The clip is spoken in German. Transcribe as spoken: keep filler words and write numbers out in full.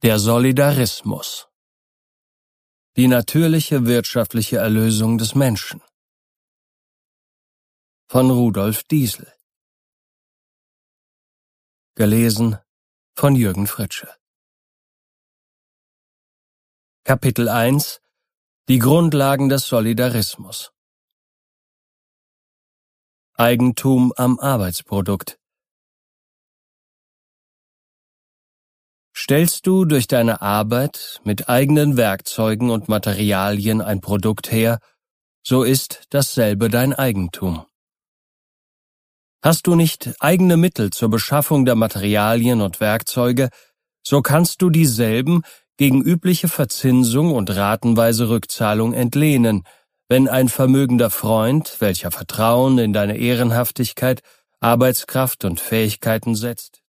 Der Solidarismus. Die natürliche wirtschaftliche Erlösung des Menschen. Von Rudolf Diesel. Gelesen von Jürgen Fritsche. Kapitel eins. Die Grundlagen des Solidarismus. Eigentum am Arbeitsprodukt. Stellst du durch deine Arbeit mit eigenen Werkzeugen und Materialien ein Produkt her, so ist dasselbe dein Eigentum. Hast du nicht eigene Mittel zur Beschaffung der Materialien und Werkzeuge, so kannst du dieselben gegen übliche Verzinsung und ratenweise Rückzahlung entlehnen, wenn ein vermögender Freund, welcher Vertrauen in deine Ehrenhaftigkeit, Arbeitskraft und Fähigkeiten setzt,